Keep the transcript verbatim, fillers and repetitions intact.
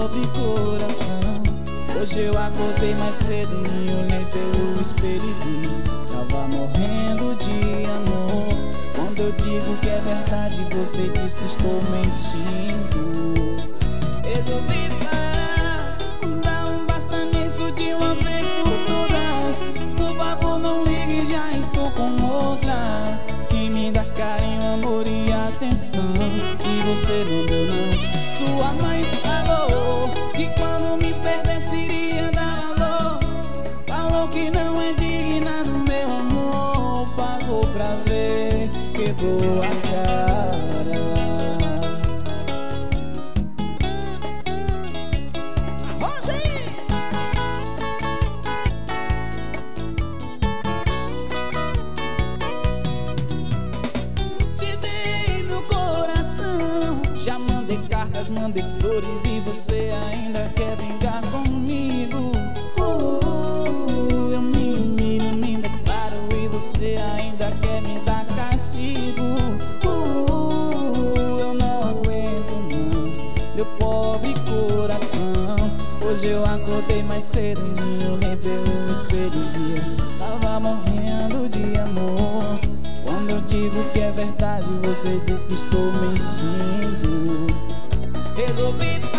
pobre coração. Hoje eu acordei mais cedo, me olhei pelo espelho e vi, tava morrendo de amor. Quando eu digo que é verdade, você diz que estou mentindo. Resolvi parar, dar um basta nisso de uma vez por todas. Por favor não ligue, já estou com outra que me dá carinho, amor e atenção. E você não deu não. Sua mãe falou que quando me perdesse iria dar valor. Falou que não é digna do meu amor. Pagou pra ver, quebrou a cara. Te dei meu coração, já mandei cartas, mandei flores e você ainda quer brincar comigo. uh, Eu me humilho, me declaro e você ainda quer me dar castigo. uh, Eu não aguento não, meu pobre coração. Hoje eu acordei mais cedo, me olhei pelo espelho e vi, tava morrendo de amor. Quando eu digo que é verdade, você diz que estou mentindo. Resolvi